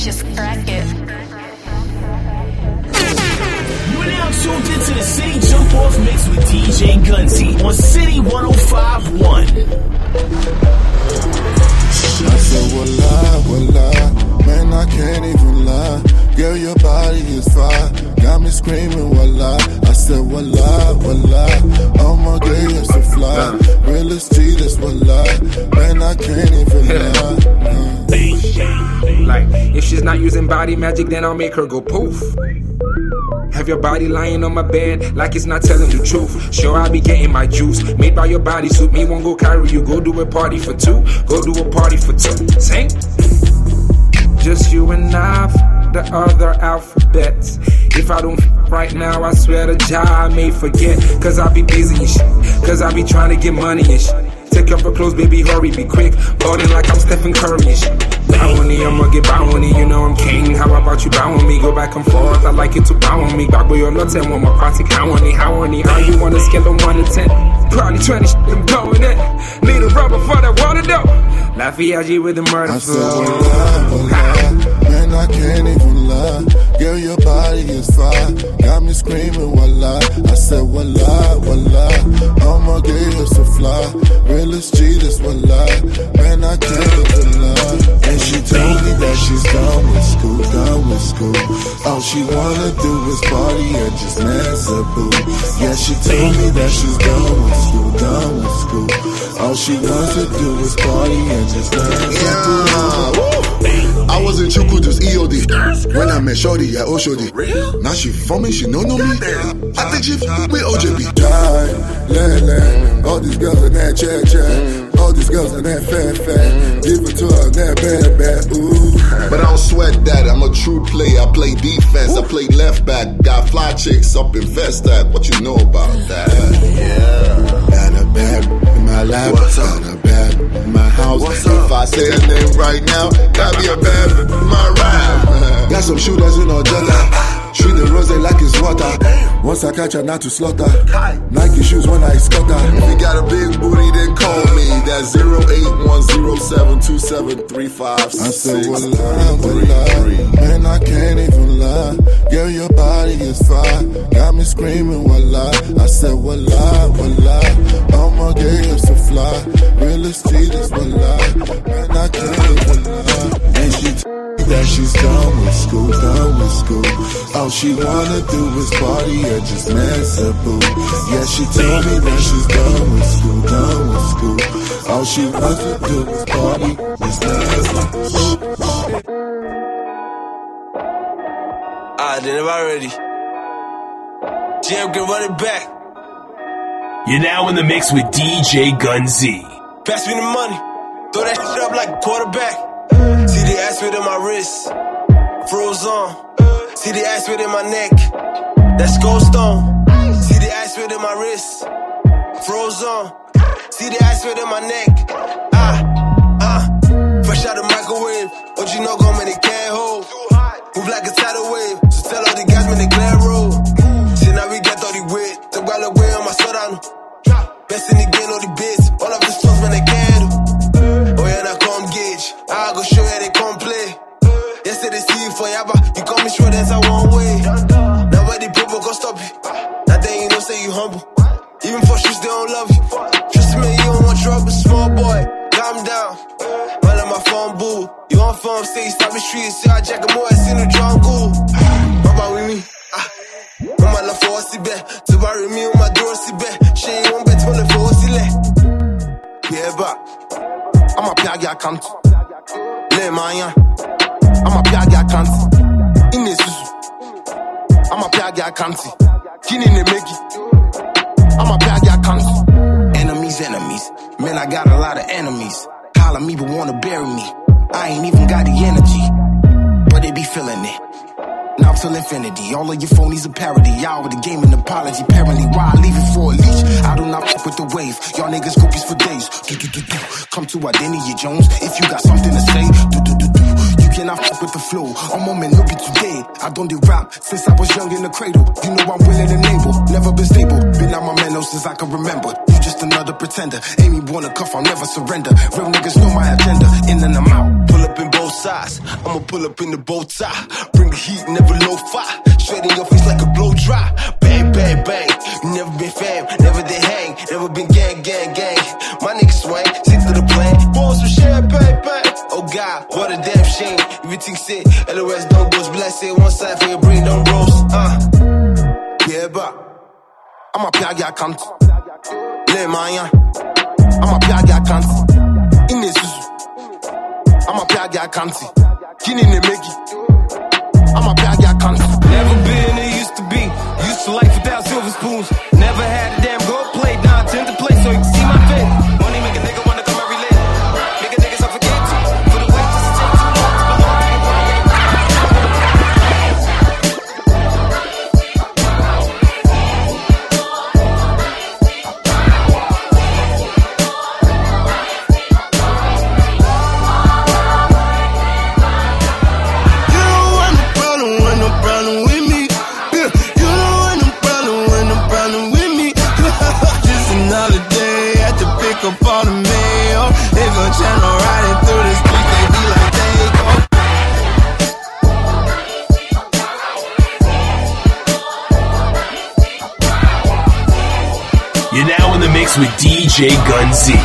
Just crack it. You're now tuned into the City Jump Off Mix with DJ Gunzy on City 105.1. I said, wallah, man, I can't even lie. Girl, your body is fire, got me screaming, wallah. I said, wallah, all my girls to fly. Realest G, that's wallah, man, I can't even lie. Like, if she's not using body magic, then I'll make her go poof. Have your body lying on my bed like it's not telling the truth. Sure, I'll be getting my juice made by your body suit. Me won't go carry you, go do a party for two. Go do a party for two. Same. Just you and I, the other alphabets. If I don't right now, I swear to Jah, I may forget. Cause I be busy and shit. Cause I be trying to get money and shit. Take off her clothes, baby, hurry, be quick. Ballin' like I'm Stephen Curry and shit. Bow on me, I'ma get bow on me, you know I'm king. How about you bow on me? Go back and forth, I like it to bow on me. Back with your nuts and want my party. How on me? How you on a scale of 1 to 10? Probably 20 shit, I'm going in. Need a rubber for that water though. Lafayette with the murder. I said, wallah, man, I can't even lie. Girl, your body is fire, got me screaming, wallah. I said, wallah, all my girls to fly. Realest G, that's wallah, man, I can't even lie. And she told me that she's done with school. All she wanna do is party and just mess her boo. Yeah, she told me that she's done with school. All she wants to do is party and just mess her boo. I was in Chuku, just EOD. When I met Shorty at Oshodi. Now she for me, she know me. I think she with OJB. Lele, all these girls in that chat. All these girls in that fat. Give it to her, that bad, ooh. But I don't sweat that, I'm a true player. I play defense, I play left back. Got fly chicks up in Vestac. What you know about that? Yeah. Got a bad in my lap. Got a bad in my house. If I say her name right now, that'd be a bad in my rap. Got some shooters in our jungle. Treat the rose like it's water. Once I catch her, not to slaughter. Nike shoes when I scutter. If you got a big booty, then call me. That's 081072735. I said, wallah, man, I can't even lie. Girl, your body is fire, got me screaming, wallah. I said, wallah, all my girls to fly. Realest G, that's wallah, man, I can't even lie. And she that she's done with school. All she wanna do is party or just mess her boo. Yeah, she told me that she's done with school. All she wants to do is party, just mess her boo. Then if I'm ready, Jam can run it back. You're now in the mix with DJ Gunzy. Pass me the money, throw that shit up like a quarterback. See the ass within my wrist, froze on. See the ass within my neck, that's gold stone. See the ass within my wrist, froze on. See the ass within my neck, fresh out the microwave. What you know gon' make it can't hold. Move like a tidal wave, so tell all the guys when they glare roll. See now we get all the weight, the guala way on my soda. Best in the game, all the bits, all of the stuff when they can do. Oh yeah, now come gauge, I go show you they come play. Yesterday see you forever, you call me sure that's a one way. Now where the people go stop you, that day you know say you humble. Even for shoes they don't love you. Trust me, you don't want trouble, small boy, calm down. All on my phone boo, you on phone say you stop the streets, say I jack a more, I see the jungle. Baba with me, Mama la for us bet, to worry me on my door si bet. She ain't won't bet on the for us yeah, but I'm a piaga cunt. Le maya, I'm a piaga cunt. In the susu, I'm a piaga cunt. Kini ne meki, I'm a piaga cunt. Enemies, man, I got a lot of enemies. Holler me but wanna bury me. I ain't even got the energy, but they be feeling it. Now till infinity, all of your phonies a parody. Y'all with the game and apology. Apparently, why I leave it for a leash? I do not fuck with the wave. Y'all niggas groupies for days. Come to Identity Jones if you got something to say. You cannot fuck with the flow. I'm on man, no be today. I don't do rap since I was young in the cradle. You know I'm willing and able. Never been stable. Been out my mental since I can remember. You just another pretender. Amy wanna cuff, I'll never surrender. Real niggas know my agenda. In and I'm out. Pull up in both sides. I'm a pull up in the bow tie. Bring the heat, never low fire. Straight in your face like a blow dry. Bang, bang, bang. You never been fam, never did hang. Never been gang, gang, gang. My niggas swing, stick to the plan. Balls with champagne, bang. Oh God, what a damn shame. Everything sick, LOS don't goes blessed. One side for your brain, don't roast. Yeah, but I'm a piaga cunt. Le Maya. I'm a piaga cunt. In the Suzu. I'm a piaga cunt. Kin in the Meggy. I'm a piaga cunt. Never been, it used to be. Used to life without silver spoons. Never had a damn gold plate. Now I tend to play so you can see my face. Money make a nigga wanna come and relate. Make a nigga suffocate too. For the wait just to take too long. Up all the mail, they gon' channel riding through the streets, they be like they go. You're now in the mix with DJ Gunzy.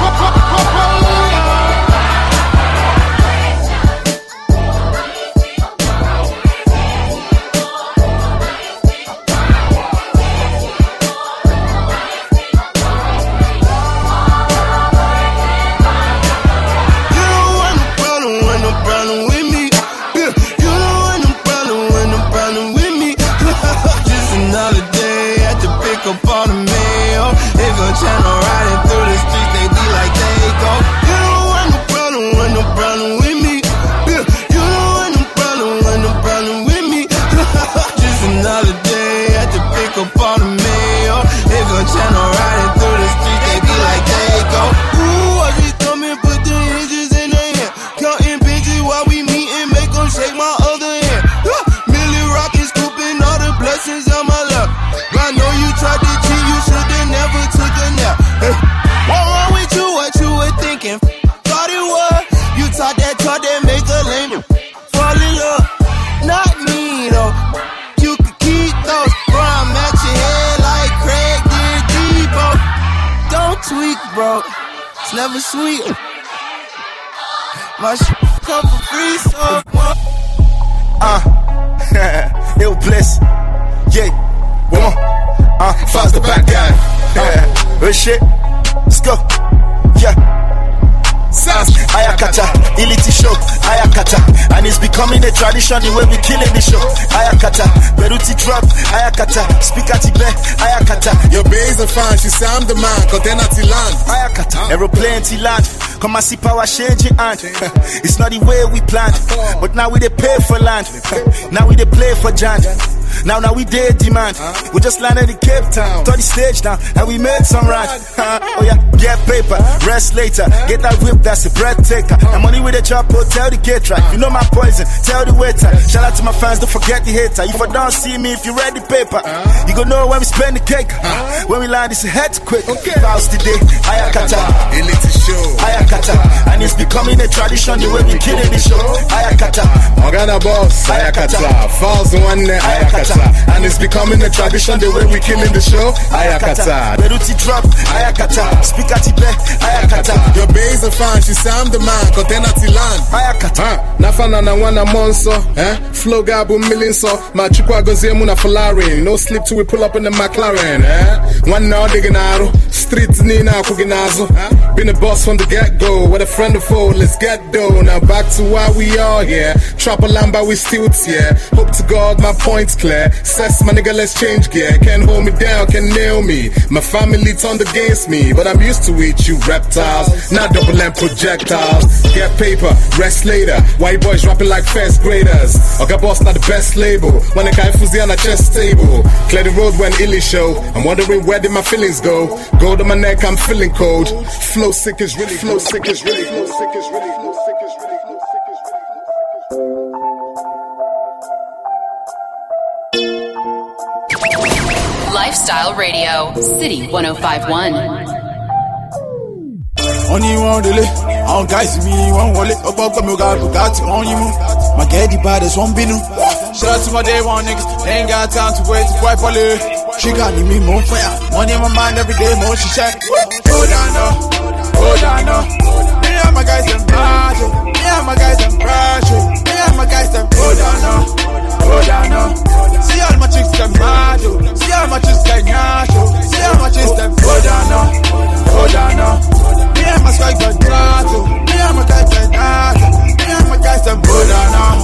Channel riding through the streets, they be like they go. You don't want no problem with me. Yeah, you don't want no problem with me. Just another day, had to pick up all the mail. They gon' channel riding through the streets, they be like they go. Ooh, I just come and put the hinges in the hand. Counting bitches while we meetin', make them shake my other hand. Millie rockin', scooping all the blessings on my lap. I know you tried to cheat, you should've never took a nap. Hey, what wrong with you? What you were thinking? Thought it was you taught that make a lame fall in love. Not me though. You could keep those. Bro, I'm at your head like Craig did Debo. Don't tweak, bro. It's never sweet. My shit come for free, so Ill bliss. Yeah. One more. Fast the bad guy. Real shit. Let's go. Yeah. Ayakata, Iliti show, Ayakata, and it's becoming a tradition the way we killing the show. Ayakata, Beruti drop, Ayakata, speak at Ibe, Ayakata. Your bays are fine, she say I'm the man, cause they're not land. Ayakata, aeroplane to land, come and see power change your hand. It's not the way we planned, but now we dey pay for land. Now we dey play for Jan. Now we did demand. We just landed in Cape Town, turn the stage now, and we made some rhyme. Oh yeah, get paper, rest later. Get that whip, that's a breath taker. And money with a chop, tell the gate right. You know my poison, tell the waiter. Shout out to my fans, don't forget the hater. If I don't see me, if you read the paper, you gon' know when we spend the cake. When we land, it's a head quick. Bounce today, Ayakata, Elite show, Ayakata, and it's becoming a tradition the way we killing the show. Ayakata, Organa boss, Ayakata, falls one Ayakata, and it's becoming a tradition the way we killing the show. Ayakata, Beruti drop, Ayakata, speak at Ibe, Ayakata. Your bays are fine, she say I'm the man, cause they're not land. Ayakata, Nafana na wana monso, flow gabu million so, ma chukwa gozie muna falari, no sleep till we pull up in the McLaren, one now digging out, streets nina kuginazo, been a boss from the get-go, with a friend of foe, let's get dough, now back to why we are here, trap a lamba we still here, hope to God my point's clear, says my nigga let's change gear, can't hold me down, can nail me, my family turned against me, but I'm used to it, you reptiles, not double and projectiles, get paper, rest later, white boys rapping like first graders, Oga Boss not the best label, when the guy fuzzy on a chest table, clear the road when illy show, I'm wondering where did my feelings go, gold on my neck, I'm feeling cold, flow sick is really, flow sick is really, flow sick is really, flow sick is really, flow sick is really. Lifestyle Radio, City 105.1. Only one delay. On guys me, one wallet. About come you got Bugatti on you. My gaddy bodies won't be no. Shout out to my day one niggas. They ain't got time to wait to wipe all it. She got me more fire. Money in my mind every day, more she shine. Oh down, me and my guys them magic. Me and my guys them pressure. Me and my guys them oh down. See all my chicks them magic. See all my chicks like Nacho. See all my chicks them oh down. Me and my guys them Nacho. Me and my guys them Nacho. Me and my guys them oh down.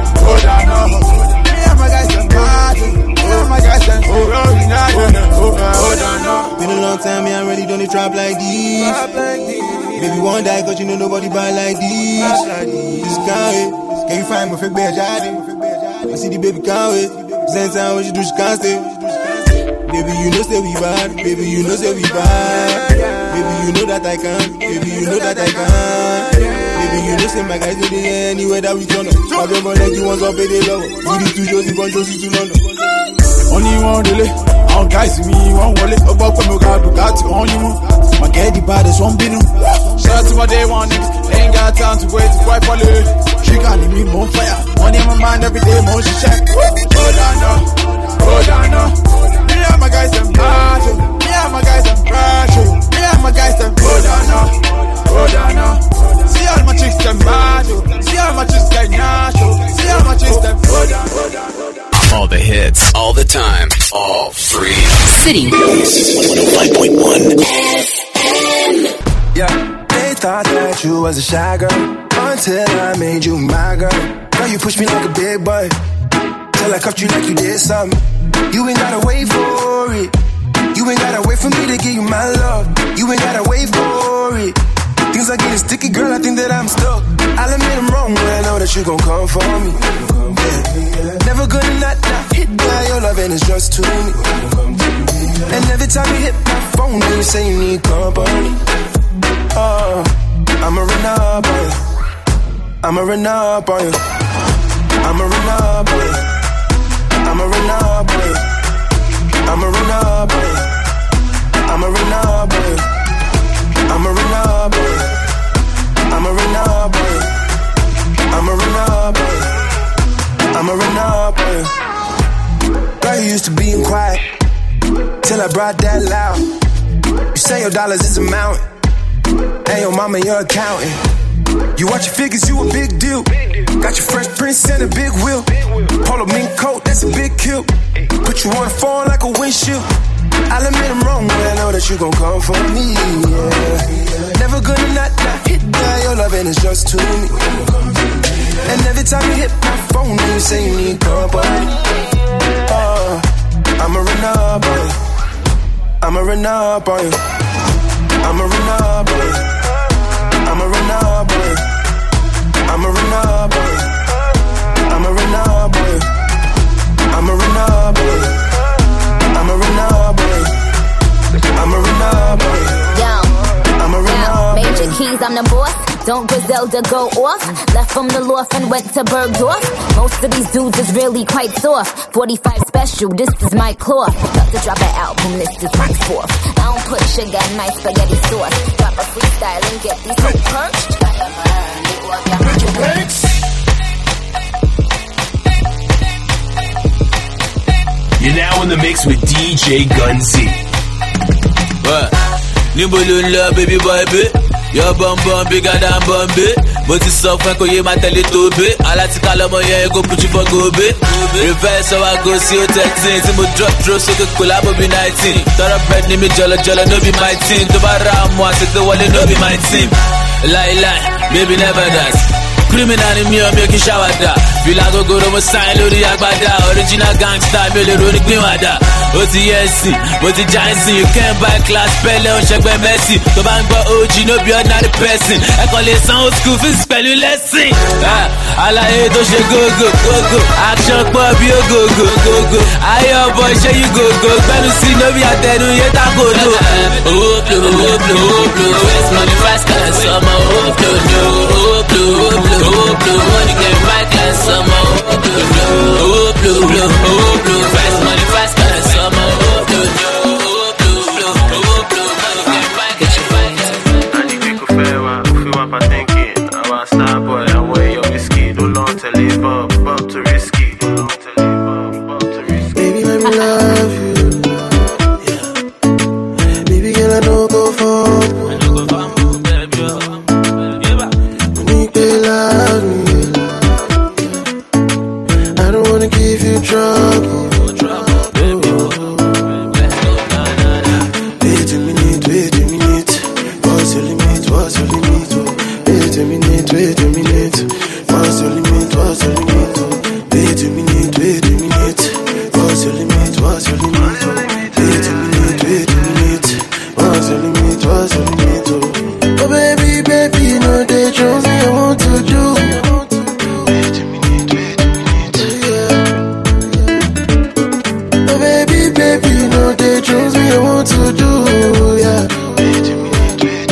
Me and my guys them magic. Me and my guys them oh down. Been a long time, me I'm ready, don't they trap like this. Baby won't die cause you know nobody buy like this. This can't wait. Can you find my fake bear daddy? I see the baby can't wait. Same time when she do she can't stay. Baby you know say we bad. Baby you know say we bad. Baby you know that I can. Baby you know that I can. Baby you know say my guys know they anywhere that we turn up. My baby like you want to pay the love. We need to Josie, one Josie to London. Only one delay. On guys me, one wallet. About come you got Bugatti on you. My gaddy bodies won't be no. Shout out to my day one niggas. They ain't got time to wait to wipe all it. She got me more fire. Money in my mind every day, more she shine. Oh down. Me and my guys them magic. Me and my guys them pressure. Me and my guys them oh down. See all my chicks them magic. See all my chicks like Nacho. See all my chicks them oh down. All the hits, all the time, all free. City 105.1 FM. Yeah, they thought that you was a shy girl until I made you my girl. Now you push me like a big boy till I cuffed you like you did something. You ain't gotta wait for it. You ain't gotta wait for me to give you my love. You ain't gotta wait for it. Things are getting sticky, girl, I think that I'm stuck. I'll admit I'm wrong, but I know that you gon' come for me. Yeah. Never gonna not hit by your love and it's just to me. And every time you hit my phone, you say you need company. Oh, I'ma run up on you. I'ma run up on you. I'ma run up on you. I'ma run up on you. I'ma run up on you. I'ma run up on you. I'ma run up on you. I'ma run up on you. I'ma run up on you. I'ma run up on you. Girl, you used to being quiet till I brought that loud. You say your dollars is a mountain, and your mama your accountant. You watch your figures, you a big deal. Got your Fresh Prince and a big wheel. Polo mink coat, that's a big kill. Put you on the phone like a windshield. I'll admit I'm wrong, but I know that you gon' come for me, yeah. Never gonna not hit by your love and it's just to me. And every time you hit my phone, you say you need company. Oh, I'ma run up on you. I'ma run up on you. I'ma run up on you. I'ma run up on you. I'ma run up on you. I'ma run up on you. I'ma run up on you. I'ma run up on you. I'ma run up on you. I'ma run up on you. Major Keys, I'm the boss. Don't Griselda go off? Left from the loft and went to Bergdorf. Most of these dudes is really quite soft. 45 special, this is my cloth. About to drop an album, this is my fourth. I don't put sugar in my spaghetti sauce. Drop a freestyle and get these so perched. You're now in the mix with DJ Gunzy. What? Nimbolula baby baby. Your bum bum bigger than Bombay. But it's so fun, you might tell it to be. I like to call them, yeah, go put you for go be. Reverse, so I go see you 13. See me drop, so good collab, be 19. Thought I bread, me jolly, no be my team. To Baram, I said the one, no be my team. Lie, baby never does. Criminal in me, I'm making shower da. Feel like I go to my side, Lodi Agbada. Original gangster, me the road, clean water. OTSC, what the giants see, you can't buy class, Pele, or check by Messi. The bank by OG, no be another person. I call it sound school, for spell you lesson. I like it, don't you go. Action, pop, you go. I your boy, show you go. Better see, no be at that, yet I go. Oh, blue, it's money fast, cause I'm a blue. Money get right like summer. Blue. Fast money, fast like summer. Blue. Money get right. Get your fight. minute. What's your limit? What's your limit? Wait a minute, wait a minute. What's your limit? What's your limit? Wait a minute, wait a minute. What's your limit? What's your limit? Oh baby, baby, no they show me I want to do. Wait a minute, wait a minute. Yeah. Oh baby, baby, no they show me I want to do. Yeah. Wait a minute, wait a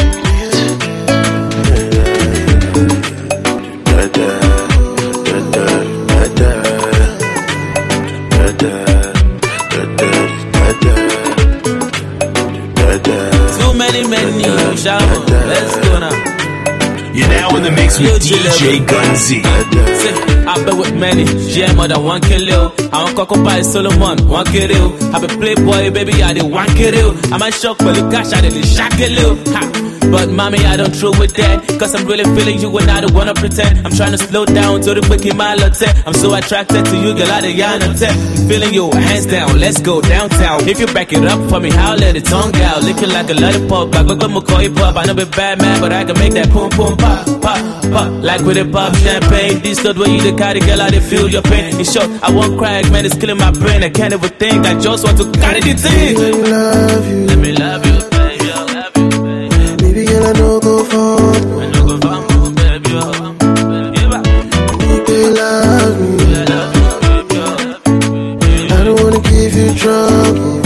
many, let's go now. You're now in the mix with DJ Gunzy. I've been with many, yeah, more than 1 kilo. I'm Coco by Solomon, 1 kilo. I've been playboy, baby, I did 1 kilo. I'm a shock for the cash, I did shock kilo. But mommy, I don't throw with that, cause I'm really feeling you and I don't wanna pretend. I'm trying to slow down to the quick in my latte. I'm so attracted to you, girl, I don't I'm feeling you, hands down, let's go downtown. If you back it up for me, I'll let it tongue out. Licking like a lollipop, I go McCoy pop. I know be bad man, but I can make that boom boom pop, pop, pop. Like with a pop champagne. This not where you the carry, girl, I feel your pain. In short, I won't cry, man, it's killing my brain. I can't ever think, I just want to carry the thing. Let me love you. Let me love you. I no go for baby. They love me. I don't wanna give you trouble.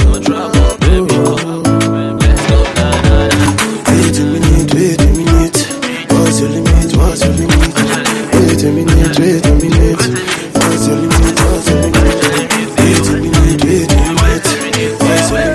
Wait a minute, wait a minute. What's your limit? What's your limit? Wait a minute, wait a minute. What's your limit? What's your limit? Wait a minute, wait a minute. What's your limit?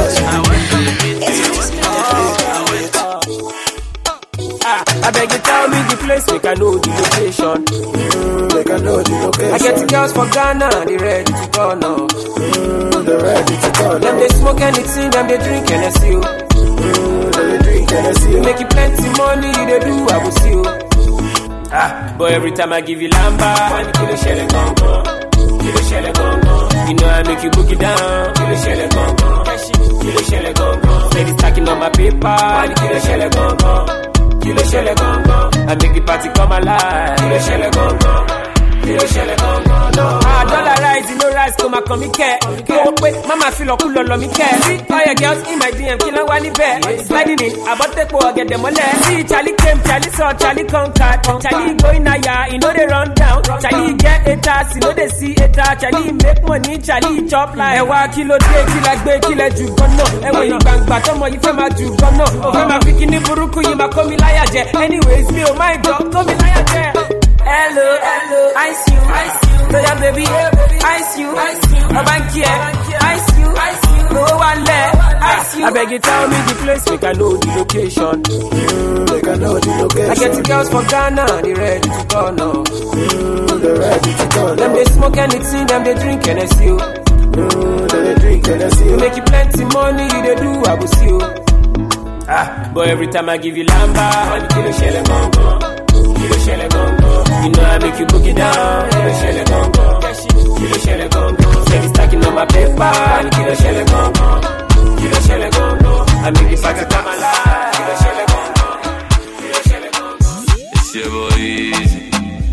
I beg you tell me the place, make I know the location. Make I know the location. I get the girls for Ghana, they ready to go now. They ready to go now. Them they smoke anything, them they drink NSU. They drink NSU. Make you plenty money, they do, I will see you. But every time I give you lamba, kill shell it gone. Kill shell it gone. You know I make you book it down. Kill shell it gone. Kill shell it gone. Steady stacking on my paper. Kill shell it gone. Kilo shele gongo, I make the party come alive. Kilo shele gongo, kilo shele gongo, no. Dollar rise, you know rise, come and come here. Go wait, mama feel cool on me care. See all your girls in my DM, kill one bear. Sliding in, about the poor, get them on there. See Charlie came, Charlie saw, Charlie conquered. Charlie going higher, you know they run down. Charlie get a task, you know they see a task. Charlie make money, Charlie chop like a kilo day, kilo ju gono. And when you bang back, come on, you feel my ju gono. Over my bikini buruku, you ma come me liar. Anyways, me oh my God, come me liar. Hello, hello, ice you. So yeah, baby, ice you. A bank here, ice you. No one there, ice you. I beg you, tell me the place, make I know the location. Make I know the location. I get the girls for Ghana, they ready to go now. They ready to go now. Them they smoke anything, them they drink NSU. They drink NSU. You make you plenty money, they do, I will see you. But every time I give you lamba, kill shell gongo, kill shell gongo. You know I make you book it down, kill shell gongo, kill shell gongo. Steady stacking on my paper, kill shell gongo, kill shell gongo. I make the party come alive, kill shell gongo, kill shell gongo. It's your boy Easy.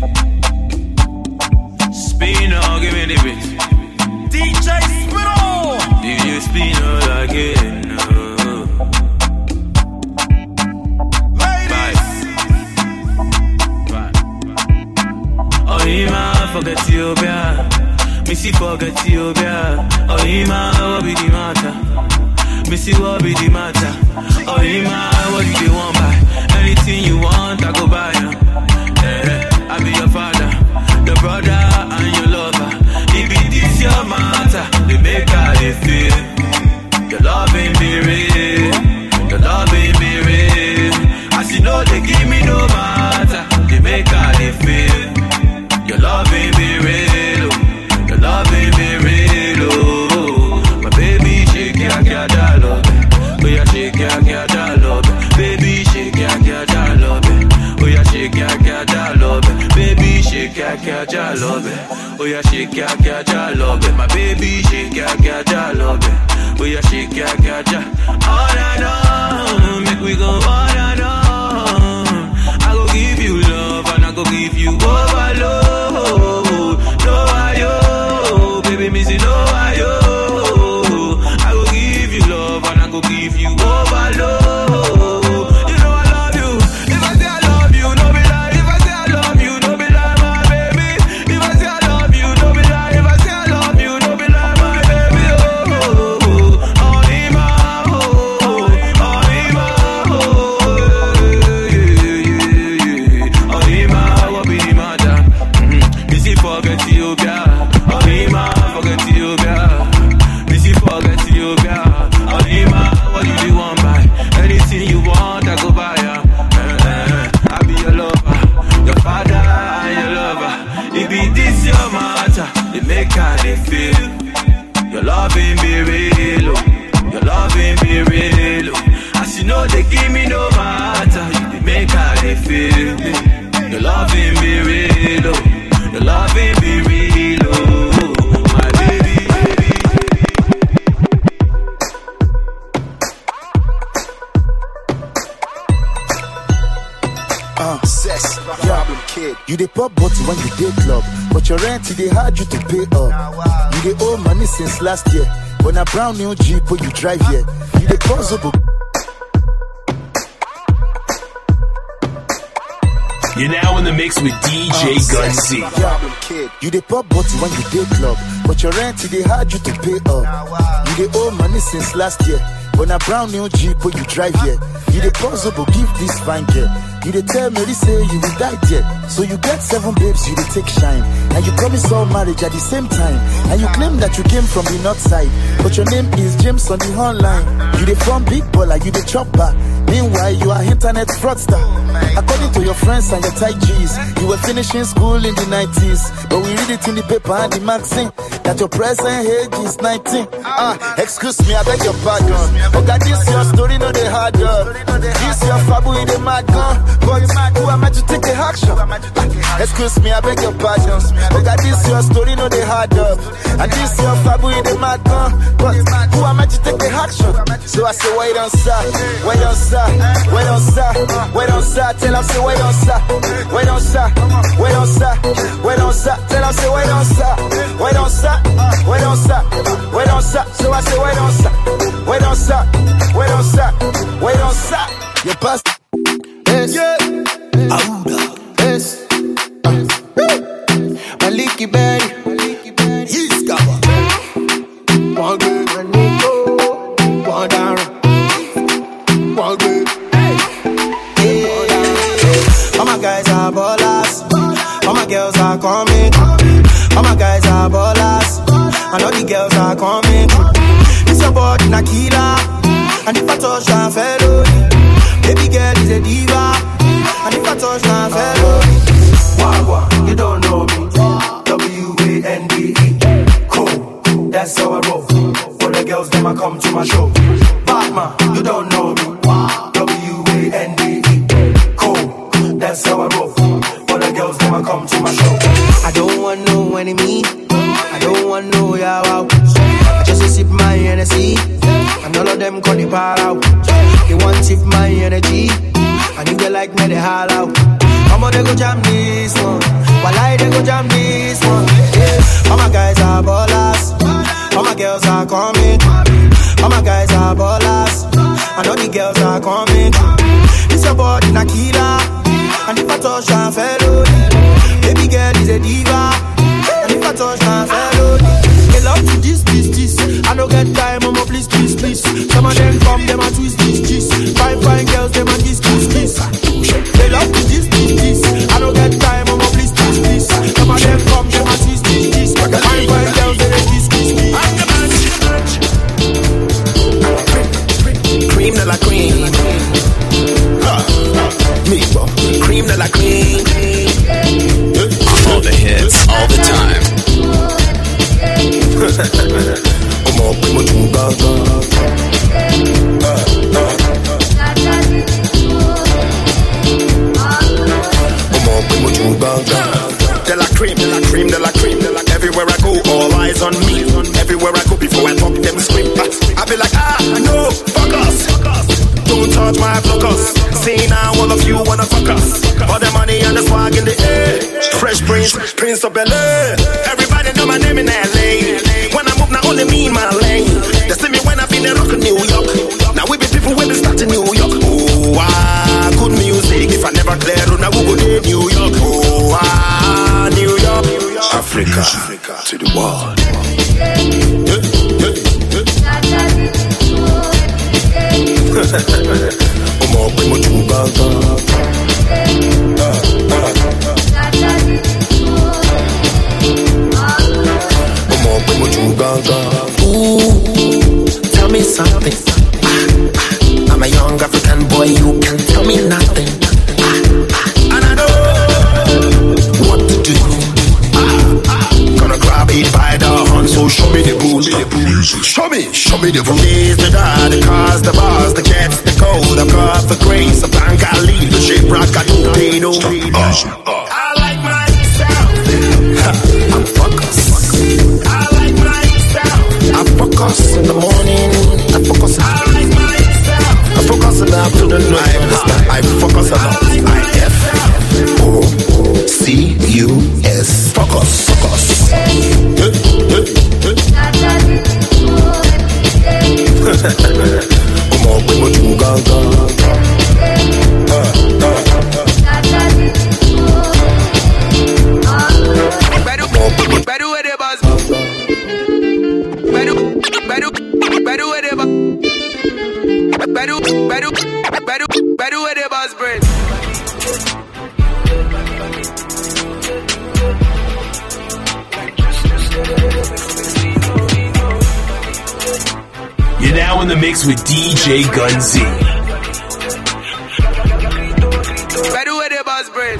Spino, give me the beat. DJ Spino, DJ Spino again. Ima forget Ethiopia, Missy forget Ethiopia. Oh Ima, what be the matter? Missy, what be the matter? Oh Ima, what do you want buy? Anything you want, I go buy now. I be your father, the brother and your lover. If it is your matter, they make how they feel. Your love ain't be real, your love ain't be real. As you know, they give me no matter, they make how they feel. Your love ain't be real, your love ain't be real, oh. My baby shake ya love, oh yeah shake ya love, baby shake ya love, oh yeah shake ya love, baby shake ya love, oh yeah shake ya love, my baby shake ya love, oh yeah shake ya all and on, make we go all and on. I go give you love and I go loving be real, oh. Your loving be real, oh. My baby. Sex, Robin Kid. You dey pop bottle when you dey club, but your rent they hard you to pay up. You dey owe money since last year, when a brown new Jeep when you drive here. You dey possible. You're now in the mix with DJ Gunzy. You dey pop bottle when you dey club, but your rent they hard you to pay up. You dey owe money since last year, when a brown new Jeep when you drive here. You dey possible give this fine girl. You dey tell Mary say you will die there. So you get 7 babes, you dey take shine. And you promise all marriage at the same time. And you claim that you came from the north side, but your name is James on the online. You dey from big baller, you dey chop back. Meanwhile, you are internet fraudster. According to your friends and your tight G's, you were finishing school in the 90s. But we read it in the paper and the magazine that your present age is 19. Excuse me, I beg your pardon. Oh God, this your story, no they hard up. This your fabu in the mad gun. But who am I to take the action? Excuse me, I beg your pardon. Oh God, this your story, no they hard up. And this your fabu in the mad gun. But who am I to take the action? So I say, wait on sir, wait on sir, wait on sir, wait on sir. Tell him say, wait on sir, wait on sir, wait on sir, wait on sir. Tell him say, wait on sir, wait on sir, wait on sir, wait on sir. So I say, wait on sir, wait on sir, wait on sir, wait on sir. You bust. Yes, Auda. Yes, Maliki Berry. Yes, Gaba. One good, one go, one down, one good. All my guys are ballers, all my girls are coming. All my guys are ballers, and all the girls are coming. This your body na killer, and if I touch your fellow. Baby girl is a diva, and if I touch my fellow, Wagwa, you don't know me. W-A-N-D-E, cool, that's how I roll. For the girls, them I come to my show. Batman, you don't know me. W-A-N-D-E, cool, that's how I roll. For the girls, them I come to my show. I don't want no enemy, I don't want no yawa. I just sip my Hennessy, and all of them call the bar out. They want tip my energy, and if they like me, they holler out. Come on, they go jam this one, while they go jam this one. Yeah. All my guys are ballers, all my girls are coming. All my guys are ballers, and all the girls are coming. This your body na killer, and if I touch your fellow, baby girl is a diva, and if I touch my fellow, they love to this. I don't get time, mama, please. Some of them come, them a twist. Fine girls, them a kiss. They love to this. I don't get time, mama, please. Some of them come, them a twist. Fine girls, them a kiss. Cream de la cream. Cream de la cream. All the hits, all the time. Come on, bring me to Gaga. Come on, bring me to Gaga. De la cream, de la cream, de la cream, de la. Everywhere I go, all eyes on me. Everywhere I go, before I talk, them scream. I be like, no, fuck us. Don't touch my focus. See now, all of you wanna fuck us. All the money and the swag in the air. Fresh Prince of Bel-Air. Everybody know my name in LA. When I move, not only me in my lane. They see me when I be the rock in New York. Now we be people when we start in New York. Oh, good music. If I never clear, now we go to New York. Oh, New York. Africa to the world. Come on, bring me to Gaga. Come on, bring me to Gaga. Ooh, tell me something. I'm a young African boy, you can tell me nothing. And I know what to do. Gonna grab it by the horn, so show me the boots. Show me the from this to that, the cars, the bars, the jets, the gold, I've got the grace, the bank, I lead the ship, rock, I don't pay no. F-O-C-U-S. Focus. Come on, put what you got. Better with the buzz. Better with the buzz. Better with the buzz, brain. You're now in the mix with DJ Gunzy. Better with the buzz, brain.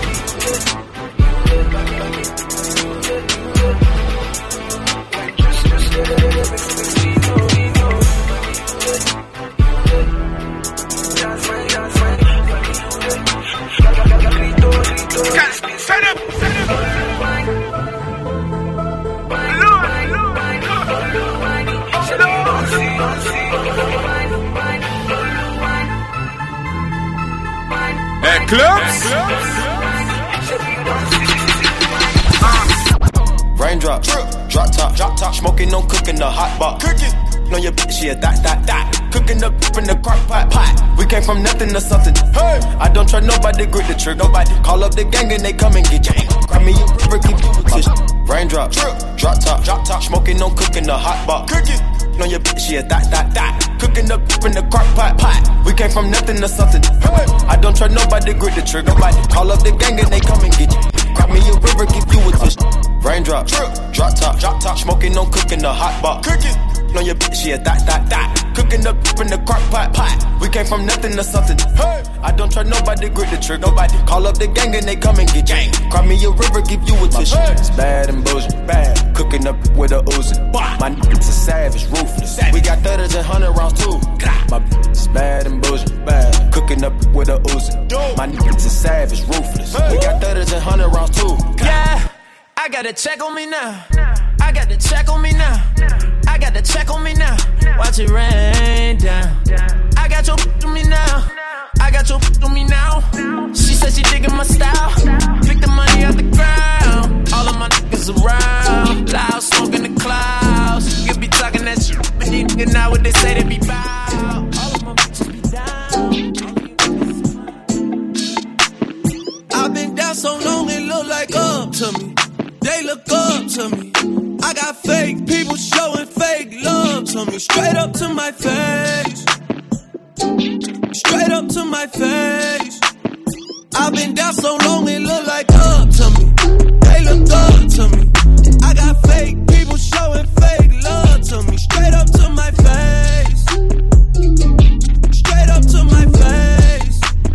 Eclipse. Raindrop, drop top, smoking, no cooking, the hot pot. Cooking on your bitch, yeah, that. Cooking up in the crock pot. We came from nothing to something. Hey, I don't try nobody, grip the trigger. Nobody call up the gang and they come and get gang. Grab me a river, keep you with this. Raindrop, drop top, smoking, no cooking, the hot pot. Cooking on your bitch, yeah, that. Cooking up in the crock pot. We came from nothing to something. Hey, I don't try nobody, grip the trigger. Nobody call up the gang and they come and get you. Grab me a river, keep you with this. Raindrop, drop top, smoking, no cooking, the hot pot. Cooking on your bitch, yeah, that. Cooking up in the crock pot. We came from nothing to something. Hey, I don't try nobody, grip the trigger. Nobody call up the gang and they come and get gang. Cry me a river, give you a tissue. It's bad and bullshit, bad. Cooking up with a Uzi. My niggas are savage, ruthless. We got 30s and 100 rounds too. My bitch is bad and bullshit, bad. Cooking up with a Uzi. My niggas are savage, ruthless. We got 30s and 100 rounds too. Yeah, I got a check on me now. I got the check on me now. I got the check on me now. Watch it rain down. I got your on me now. I got your on me now. She said she digging my style. Pick the money out the ground. All of my niggas around. Loud smoke in the clouds. You be talking that shit, but these niggas now what they say they be bout. All of my bitches be down. I've been down so long it look like up to me. They look up to me. I got fake people showing fake love to me. Straight up to my face. Straight up to my face. I've been down so long it look like up to me. They look up to me. I got fake people showing fake love to me. Straight up to my face. Straight up to my face.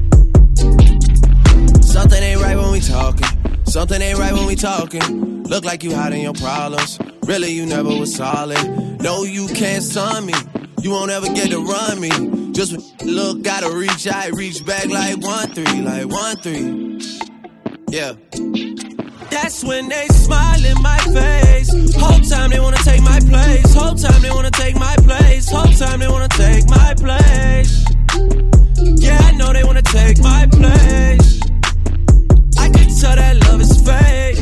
Something ain't right when we talking. Something ain't right when we talking. Look like you hiding your problems. Really, you never was solid. No, you can't son me. You won't ever get to run me. Just look, gotta reach out, reach back like 1-3, like 1-3. Yeah. That's when they smile in my face. Whole time they wanna take my place. Whole time they wanna take my place. Whole time they wanna take my place. Yeah, I know they wanna take my place. I can tell that love is fake.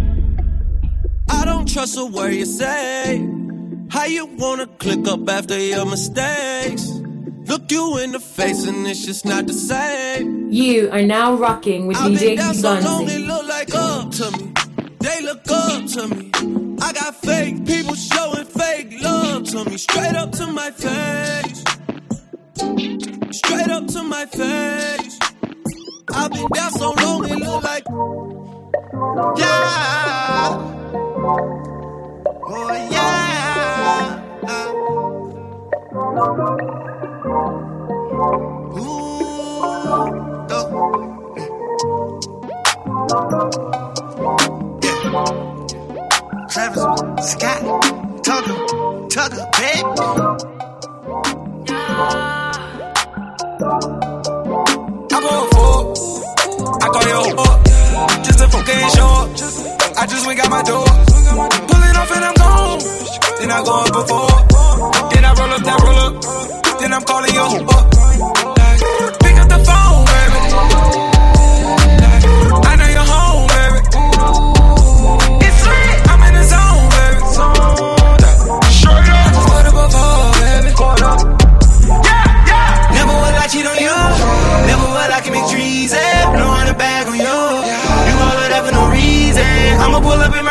I don't trust a word you say. How you wanna click up after your mistakes? Look you in the face and it's just not the same. You are now rocking with DJ Gunzy. So long it look like up to me. They look up to me. I got fake people showing fake love to me. Straight up to my face. Straight up to my face. I've been down so long it look like. Yeah. Oh yeah. Travis Scott, Tucker, baby. I'm going for I call you up, just a fucking short. I just went got my door. Pull it off and I'm gone. Then I go up before. Then I roll up, then I'm calling you up. Pick up the phone, baby. I know you're home, baby.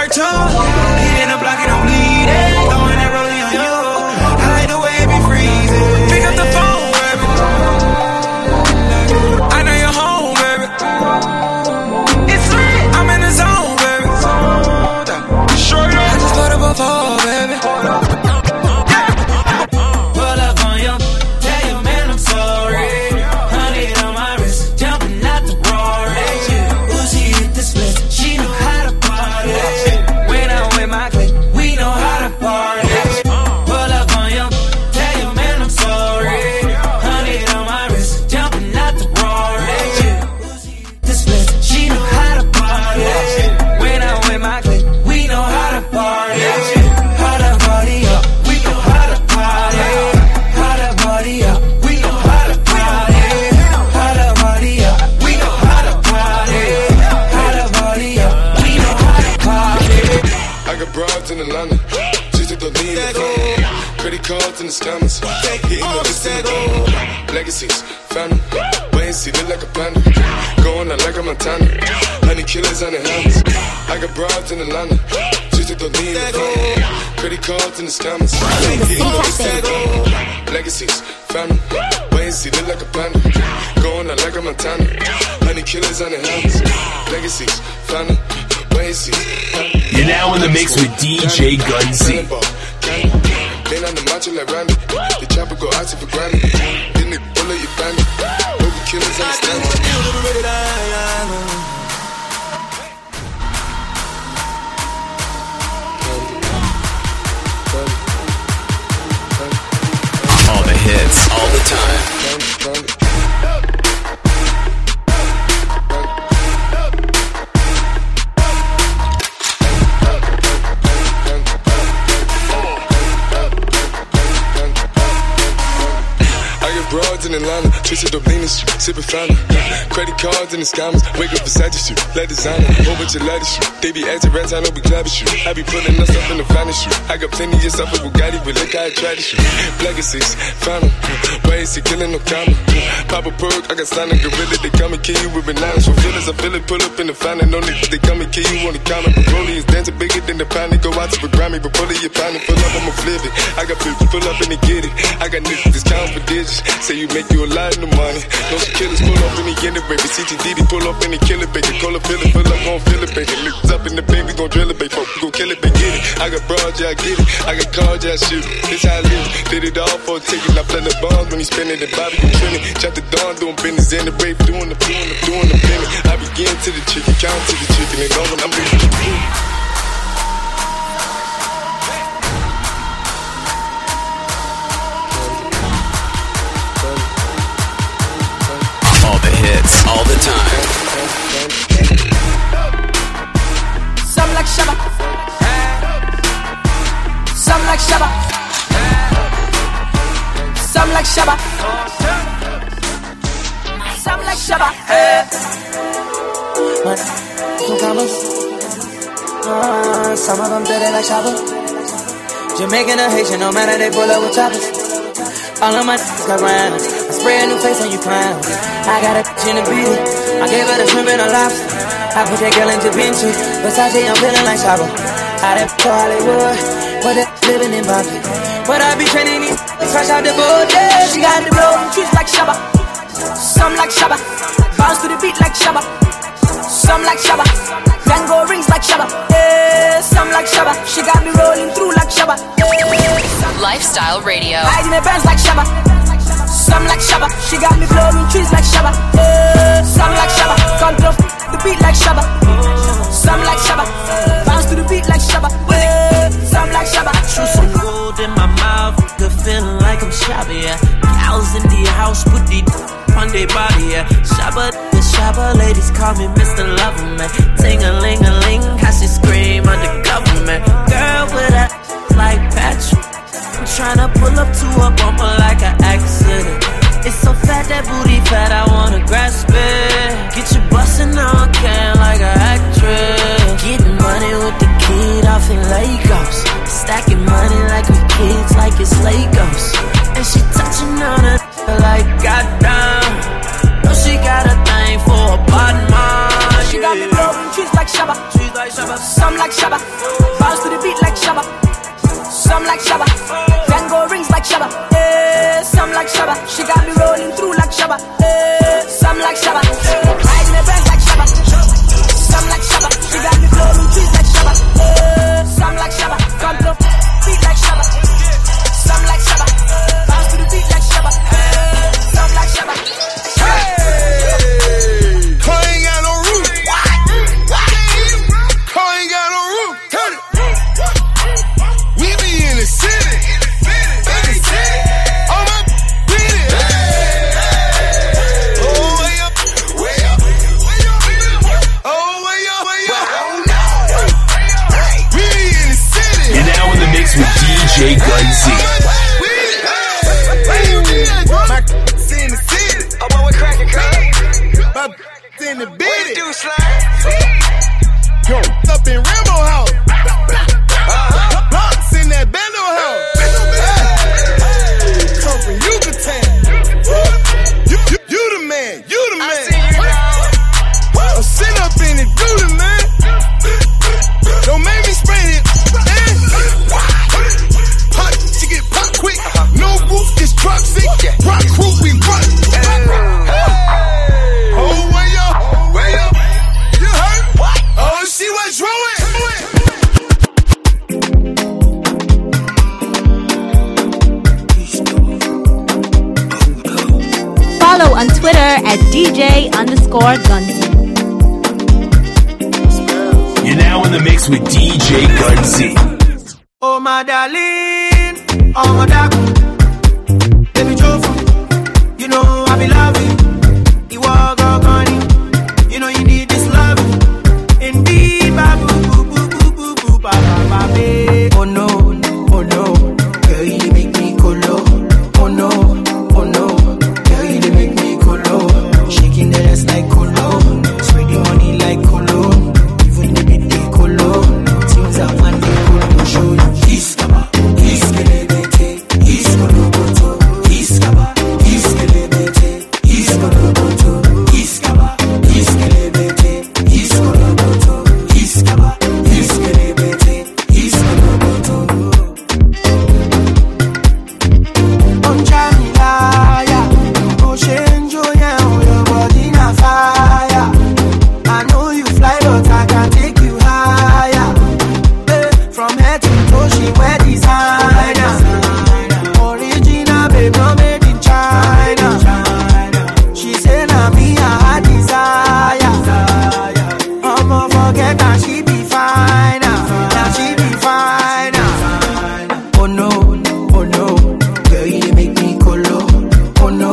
work too. Hit in the block and I'm bleeding. Throwing that rollie on you. I like the way it be freezing. Pick up the phone, baby. I know you're home, baby. It's lit. I'm in the zone, baby. I just put up a phone, baby. Pull up on you, tell your man I'm sorry. Honey on my wrist, jumping out the Rory. Uzi hit the split, she know how to party. When I'm with my clique, we know how to party. Pull up on you, tell your man I'm sorry. Honey on my wrist, jumping out the Rory. Uzi hit the split, she know how to party. When I'm with my clique, we know how to party. How to party up, we know how to party. How to party up, we know how to party. How to party up, we know how to party. How to party up, we know how to party. I got broads in Atlanta, just to the lean in the phone. Credit cards in the scammers, hitting the list in the phone. Legacies, family, wait and see, look like a panda. Going out like a Montana, honey killers on the helmets. I got broads in Atlanta, just to the lean in the phone. Credit cards in the scammers, hitting the list in the phone. Legacies, family, wait and see, look like a panda. Going out like a Montana, honey killers on the helmets. Legacies, family, wait and see. You're now in the mix with DJ Gunzy. Then on the macho like Randy. The chopper go out for granted. Then they bullet your bandit. Hope the killers understand it. All the hits, all the time. Broads in Atlanta, twisted up lean and shit, sippin' fountain. Credit cards in the scammers, wake up beside your shit, let designer, whole bunch of letters shit. They be acting rats, I know we clapping shit. I be pulling us up in the finest shit. I got plenty of stuff with Bugatti, but look how I try this shit. Legacies, fountain, ways to killing no comma. Pop a perk, I got signed a gorilla, they come and kill you with bananas. For feelings, I feel it, pull up in the fountain, no niggas, they come and kill you on the comment. But Broly is dancing bigger than the pound, they go out to the Grammy, but pull it, your pound, pull up, I'ma flip it. I got people pull up and they get it. I got niggas that's counting for digits. Say you make you a lot of money. No killers pull up in the end of baby. CTD pull up in the killer baby. Call up, fill it, pull up, gon' fill it, baby. Niggas up in the bay, we gon' drill it, baby. Fuck, we gon' kill it, baby. Get it. I got broads, yeah, I get it. I got cars, yeah, I shoot it. This how I live. Did it all for a ticket. I play the bombs when he spinning the Bobby, you trending. Chop the dawn, doing business in the rave, doing the penny. I begin to the chicken, count to the chicken, and all when I'm big. Hits all the time. Some like Shabba. Some like Shabba. Some like Shabba. Some like Shabba. Man, two commas. Some of them dirty like Shabba. Jamaican or Haitian, no matter they pull up with choppers. All of my niggas got rounds. I spray a new face on you clowns. I got a bitch in the beat. I gave her the shrimp and a lobster. I put that girl in Da Vinci. Versace, I'm feeling like Shabba. I that to Hollywood, but that living in Bobby. But I be training these fresh out the boat, yeah. She got the blow, trees like Shabba. Some like Shabba. Bounce to the beat like Shabba. Some like Shabba. Tango rings like Shabba. Yeah, some like Shabba. She got me rolling through like Shabba. Yeah. Lifestyle Radio. Hiding the bands like Shabba. Some like Shabba. She got me blowing trees like Shabba. Yeah. Some like Shabba. Control the beat like Shabba. Some like Shabba. Bounce to the beat like Shabba. Yeah. Some like Shabba. Chew some gold in my mouth, good feeling like I'm Shabba, yeah. Gals in the house, put the on their body, yeah. Shabba, the Shabba, ladies call me Mr. Loverman. Ting-a-ling-a-ling, how she scream undercover, man. Girl with a like Patrick, I'm tryna pull up to a bumper like an accident. It's so fat, that booty fat, I wanna grasp it. Get you bustin' on can like an actress. Getting money with the kid off in Lagos. Stacking money like we kids, like it's Legos. And she touching on it like goddamn. No, she got a thing for a bottom line. She got me blowing trees like Some like Shabba, bounce to the beat like Shabba. Some like Shabba, then go rings like Shabba. Some like Shabba, she got me rolling through like Shabba. Some like Shabba, riding the Benz like Shabba. Some like Shabba, she got me blowing trees like Shabba. Some like Shabba, come to beat like Shabba. Some like Shabba, bounce to the beat like Shabba. Some like Shabba. DJ Gunzy. In the beat up in Rambo house. Blocks in that bando house. Come from Yucatan. You the man. You the man. I'll sit up in it, do the man. Don't make me spread it. Pop, she get pop quick. No roof, just drop sick. Rock crew, we run. Follow on Twitter at DJ_Gunzy. You're now in the mix with DJ Gunzy. Oh my darling, oh my darling, baby Jofa, you know I be loving. You walk out on it, you know you need this love. Indeed, babu, boo, boo, boo, boo, boo, ba, ba, ba, ba. Oh no, girl you make me colo. Oh no, girl you make me colo. Shaking the ass like colo, spreading money like colo. Even the bit they colo, things are one day colo. Show you this kaba, this kelebete, this koloboto, this kaba, this kelebete, this koloboto, this kaba, this kelebete, this koloboto, this kaba, this kelebete, this koloboto. On Jamilaya, Oshenjo, yeah, your body na fire. I know you fly, but I can take you higher. From head to toe, she wear designer. Original, babe, not made in China. She say na me I desire. I'ma forget that she be fine. Now she be fine. Oh no, girl you dey make me colo. Oh no,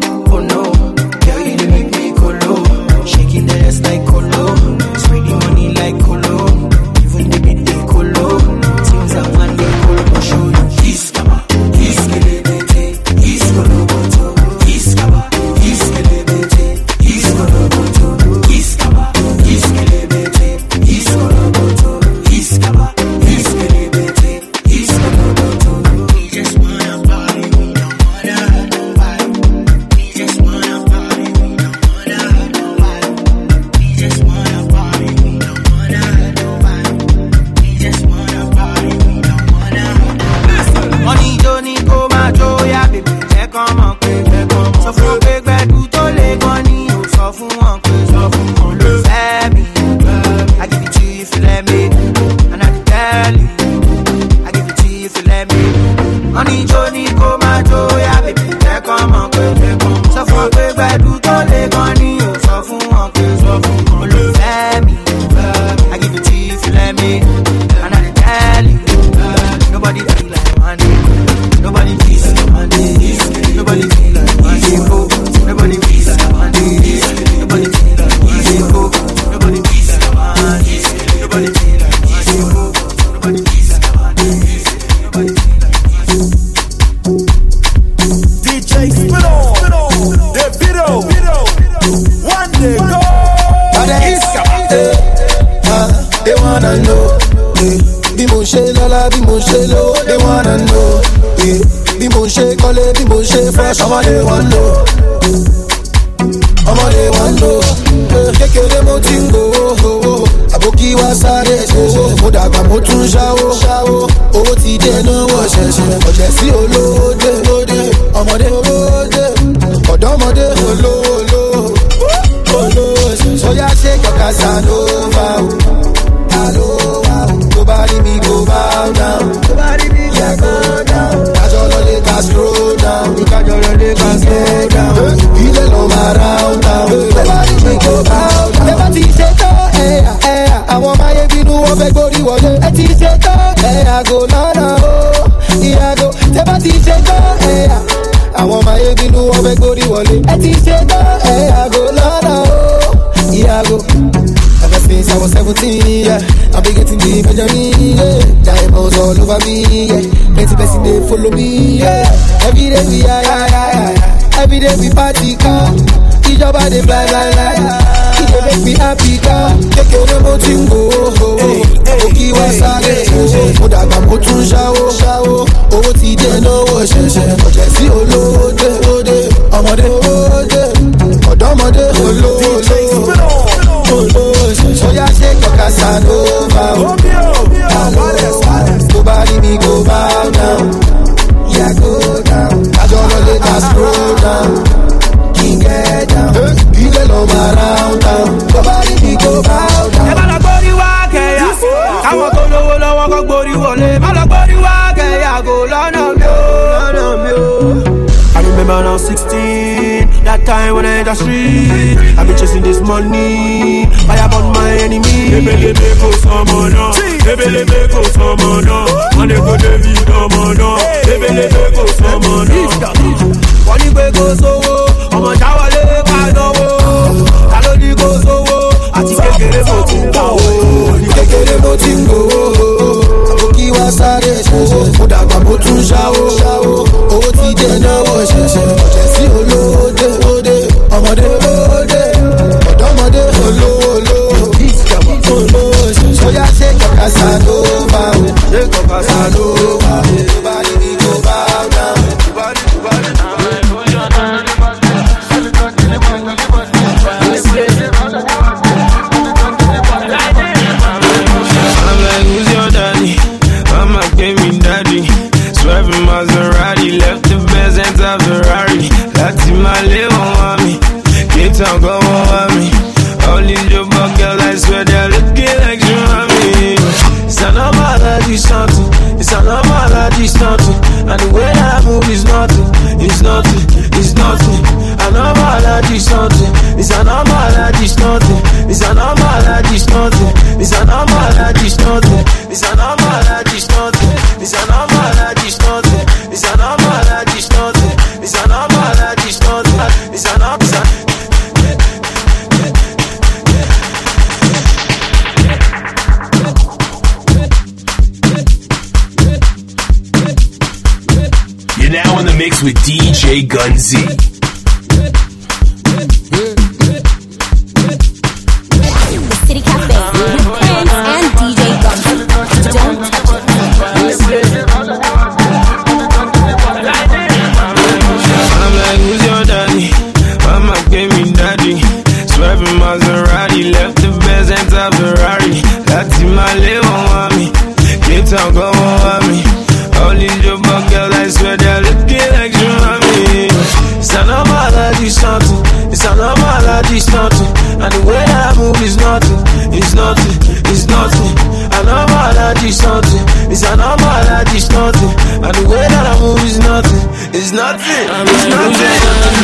girl you dey make me colo. Shaking the ass like colo, spreading money like colo. Even the bit they colo, things are one day colo. Show you this kaba, this kelebete, this koloboto, this kaba, this kelebete, this koloboto, this kaba, this kelebete, this koloboto, this kaba, this kelebete, this koloboto. We just wanna party, we don't wanna hurt nobody. We just wanna party, we don't wanna hurt nobody. We just wanna party, we don't wanna hurt nobody. We just wanna party, we don't wanna hurt nobody. Money Johnny go my joya, baby. Check on my quick, so for big bad to le money, so for one quick, so for one le family. I give it to you if you let me, and I tell you, I give it to you if you let me. Money Johnny go my joya, baby. Check on my quick, so for big bad to le money, so for one quick, so for one le family. I give it to you if you let me, and I tell you, nobody feel like money, nobody feel like money, nobody feel like money, nobody feel like money, nobody feel like money, nobody feel like money, nobody feel like money, nobody feel like money, nobody feel like money. DJ Spino, the video, one day go. They wanna know, bí mo ṣe lọ́lá, bí mo ṣe lò. They wanna know, bí mo ṣe kọ́lé, bí mo ṣe fresh. Ọmọdé wan know, kékeré mo ti ń gbowó. Òkì wá sáré ṣẹ̀ṣẹ̀. Mo dàgbà mo tún ṣáwó. Owó ti dé náwó ṣẹ̀ṣẹ̀. Ọ̀jẹ̀ sí olóde. Ọmọdé olóde. Ọ̀dọ́mọdé olólo. Oya shake your Casanova. Nobody me go bow down. Yeah, go down. Cajolo they can slow down. Cajolo they can slow down. Ile lo round down. Nobody me go bow down. Never teach it I want my binu wọ́n fẹ́ gbórí wọlé. Ẹ ti ṣe tán go lọ́nà o. Ìyàgò never teach it àwọn ọmọ ayé bínú wọ́n fẹ́ gbórí wọlé. Ẹ ti ṣe tán go lọ́nà o. Ìyàgò. Ever since I was 17, yeah, I've been getting the Benjamin, yeah. Diamonds all over me, yeah. Plenty blessing they follow me, yeah. Every day we every day we party, come. Ìjọba dey fly. It dey make me happy, come. Kékeré mo ti ń go, òkì wá sáré. Mo dàgbà mo tún ṣáwó. Owó ti dé náwó ṣẹ̀ṣẹ̀. Ọ̀jẹ̀ sí olóde, ọmọdé olóde, ọ̀dọ́mọdé olóde. Oya shake your Casanova. Nobody me go bow down. Yeah, go down. I don't know they can scroll down. King get down. Ile lo round down. Nobody me go bow down. Ẹ má lọ gbórí wá kẹ̀yà. Káwọn tó lówó lọ́wọ́ kó gbórí wọlé. Má lọ gbórí wá kẹ̀yà kó lọ́nà mi o. I remember when I was 16, that time when I hit the street. I've been chasing this money, I about my enemy. Ebelebe ko samana, ebelebe ko samana. Mane ko David amana, ebelebe ko samana. Wọ́n ní pé kò sówó, ọmọ jáwálé ká náwó. Ta ló ní kò sówó, àti kékeré mo ti ń gbowó. Kékeré mo ti ń gbowó. Òkì wá sáré ṣẹ̀ṣẹ̀. Mo dàgbà mo tún ṣáwó. Owó ti dé náwó ṣẹ̀ṣẹ̀. Ọ̀jẹ̀ sí olóde. Ọmọdé olóde. Ọ̀dọ́mọdé olólo. Oya shake your Casanova. Shake your Casanova. Nobody me go bow down. I'm like, who's your daddy? Mama gave me daddy. Swerving Maserati, left the Benz and top Ferrari. That's in my little mommy. Can't talk over me. All these Joburg girls, I swear they're looking like you and me. It's an allergy something. It's an allergy something. And the way that I move is nothing. It's nothing. An allergy something. It's an allergy something. It's an allergy something. It's an allergy something. It's an allergy something. It's an allergy something. It's an allergy something. It's an allergy something. It's an You're now in the mix with DJ Gunzy. The City Cafe with Prince and DJ Gunzy. Don't touch it. I'm like, who's your daddy? Mama gave me daddy. Swerving Maserati, left the Benz and top Ferrari. That's in my little mommy. Can't talk over me. All these Joburg girls, I swear they're looking like you and me. It's an allergy something. It's an allergy something. And the way that I move is nothing. It's nothing. An allergy something. It's an allergy something. And the way that I move is nothing. It's nothing. It's nothing.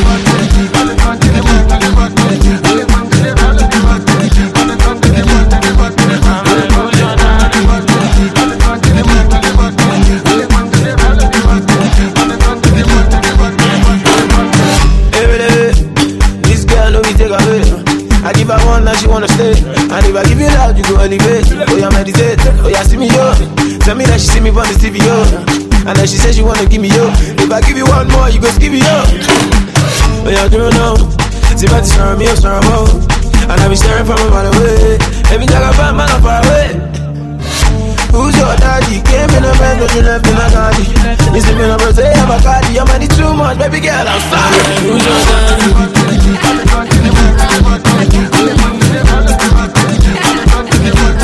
I give her one now she wanna stay. And if I give you loud, you go elevate. Oh yeah, meditate. Oh yeah, see me yo. Tell me that she see me on the TV yo. And then she says she wanna give me yo. If I give you one more, you go skip me yo. Oh yeah, do you know? See my sorrow me, sorrow more. And I be staring from a mile away. Every time I find man up far away. Who's your daddy? Came in a bed, but you left in a daddy. You see me in a birthday, I'm a daddy. Your money too much, baby girl, I'm sorry. Who's your daddy?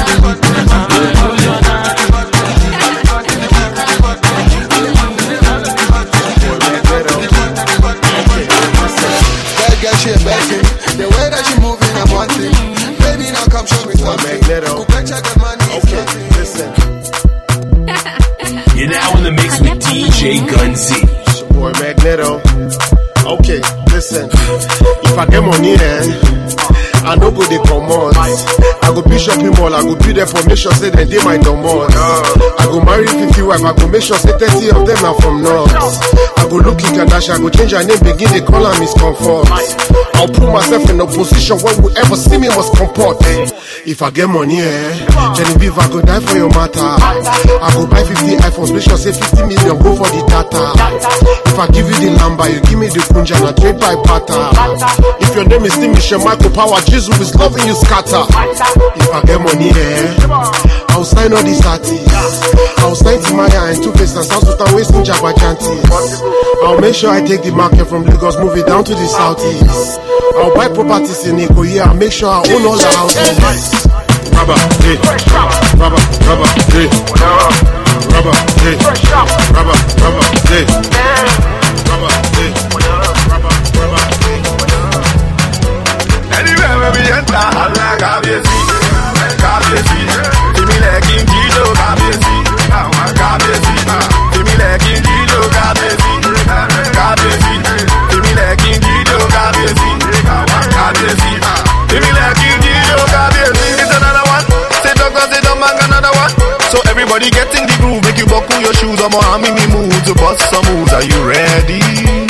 bitch, I got money. Okay, listen. You're now in the mix with DJ Gunzy. It's your boy Magneto. Okay, listen. If I get money, I no go dey comot. I go be shopping mall, I go be there for make sure say dem dey my domot. I go marry 50 wife, I go make sure say 30 of them are from north. I go look Kim Kardashian, I go change her name, begin dey call her Miss Comfort. I'll put myself in a position where whoever see me must comport. If I get money, Genevieve, I go die for your matter. I go buy 50 iPhones, make sure say 50 million go for the data. If I give you the number, you give me the punja and I trade by butter. If your name is Michelle Michael Power, Jesus is loving you scatter. If I get money, I'll sign all these artists. I'll sign Timaya and Two-Face and South Sultan wasting Jabajantis. I'll make sure I take the market from Lagos, move it down to the southeast. I'll buy properties in Ikoyi, I'll make sure I own all the houses. Rubber, hey, rubber, hey, rubber, hey, rubber, hey, rubber, hey, rubber, hey. Anywhere where we enter, I like Kabiyesi. Give me like King Jijo, Kabiyesi. I want Kabiyesi. Give me like King Jijo, Kabiyesi. Give me like King Jijo, Kabiyesi. I want Kabiyesi. Give me like King Jijo, Kabiyesi. It's another one. Say doctor, say don't bang another one. So everybody get in the groove, make you buckle your shoes. I'm on me move to bust some moves. Are you ready?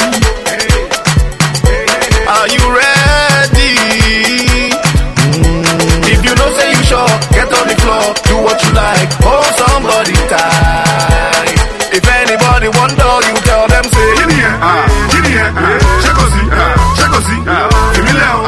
Are you ready? If you don't say you sure, get on the floor, do what you like, hold somebody tight. If anybody wonder, you tell them say, Gini, Chekosi, give me leo,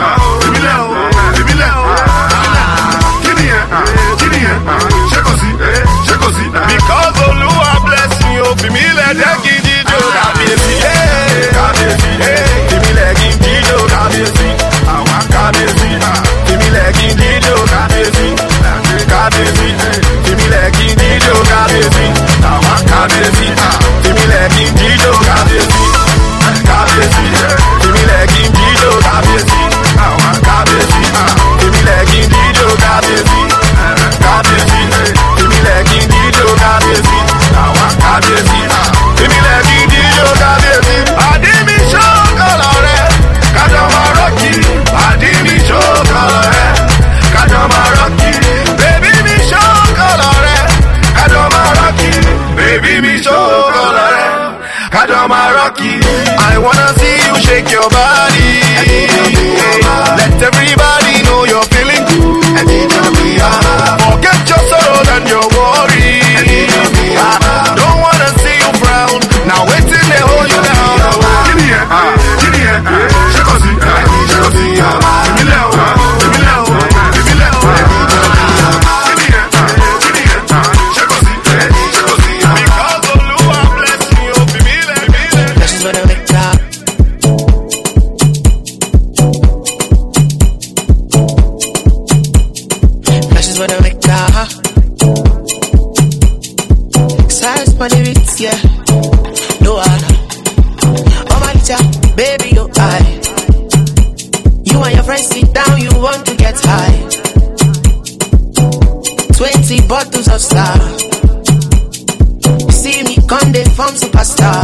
Chekosi, because Oluwa bless me, oh, give me let them give you Kabiyesi, give me let King Jijo, Kabiyesi, I want Kabiyesi, give me let King Jijo, Kabiyesi, give me let King Jijo, Kabiyesi, I want Kabiyesi, give me let King Jijo, Kabiyesi, give me let King Jijo, Kabiyesi, I want Kabiyesi, give me let King Jijo, Kabiyesi, give me let King Jijo, Kabiyesi, I want Kabiyesi, give me let King Jijo, Kabiyesi. Adimi Shokolore, Kadama Rocky, Adimi Shokolore, Kadama Rocky, baby me Shokolore, Kadama Rocky, baby me Shokolore, Kadama Rocky. I wanna see you shake your body. Let everybody know you're feeling good. Forget your sorrows and your worries. Don't wanna see you frown. Now wait till they hold you down. Give yeah, no other. Oh my little baby, oh I. You and your friends sit down, you want to get high. 20 bottles of Star. You see me come, they form superstar.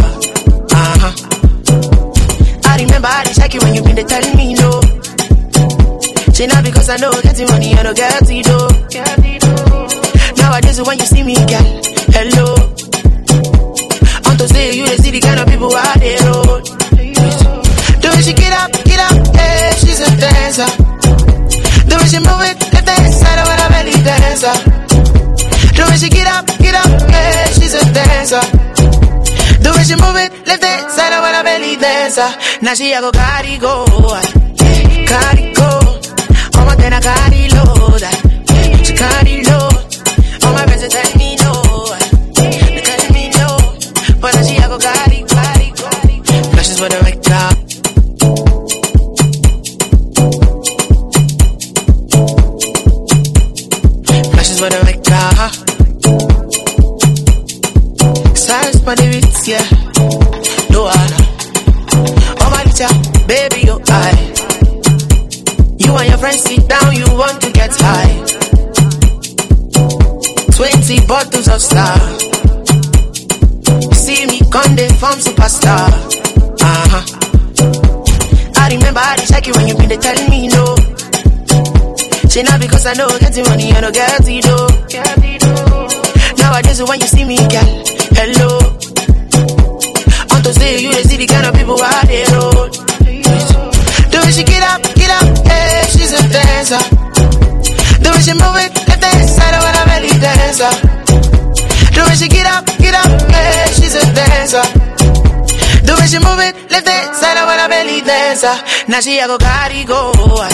I remember I check you when you been telling me no. Say now because I know getting money, I don't get it though. Nowadays when you see me, girl, hello. To say you see the kind of people out there road. The way she get up, yeah, she's a dancer. The way she move it, left hand side of her belly dancer. The way she get up, yeah, she's a dancer. The way she move it, left hand side of her belly dancer. Now she a go carry go. Oh my God, I carry load. She carry load. Oh my best tell me no. But now she a go carry. Flashes for the record. Flashes for the record. Silence for the beats, yeah. No other. Oh my little baby, oh I. You and your friends sit down, you want to get high. empty bottles of star. See me come they form superstar. I remember I check you when you been they tell me no. Say now because I know getting money I don't get it though. Nowadays when you see me girl, hello. On to say you they see the kind of people I they roll. The way she get up, yeah, she's a dancer. The way she move it, left hand side of when I belly dancer. The way she get up, yeah, she's a dancer. The way she move it, left hand side of when I belly dancer. Now she a go carry go.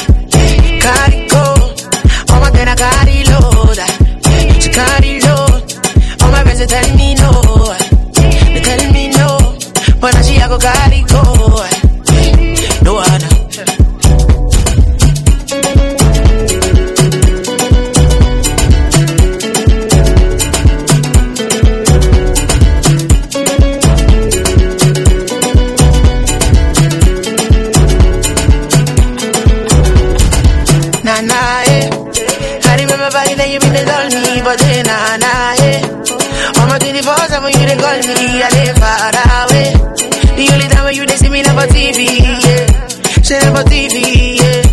All my then I carry load. She carry load. All my friends they tell me no. They tell me no. But now she a go carry go. No one. You been they tell me, but then on my 24/7 you they call me, I live far away. The only time when you they see me never TV, yeah. She never TV, yeah.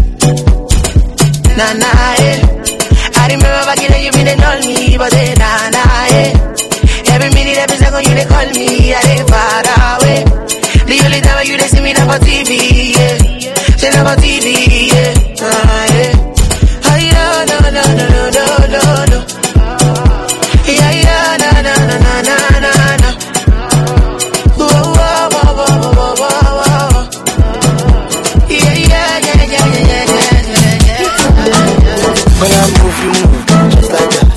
I remember back then you been they tell me, but then every minute, every second you they call me, I live far away. The only time when you they see me never TV, yeah. She never TV, yeah. No. Yeah, na. Whoa. Yeah. When I move, you move, just like that.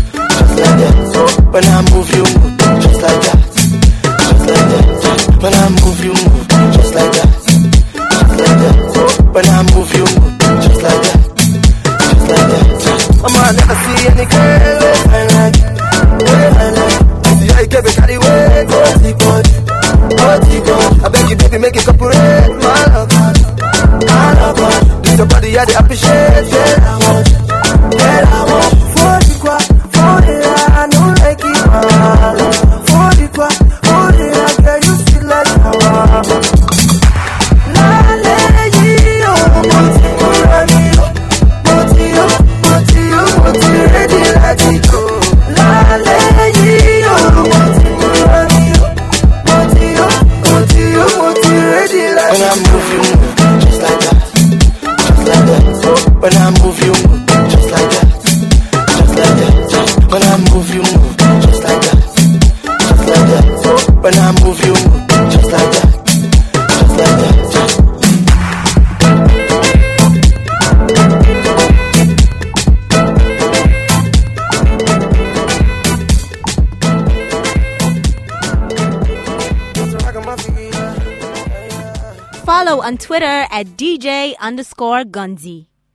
When I move, you move, just like that. When I move, you move, just like that. When I move, you move, just like that. I never see any girl I like. See how you get me carry way, go. I beg you, baby, make it corporate, my love. This your body, I dey appreciate, I want. For the I know like it, for the girl, you feel like I want. When I move, you move, just like that. When I move, you move, just like that. When I move, you move, just like that. When I move, you move, just like that. Follow on Twitter at DJ_Gunzi.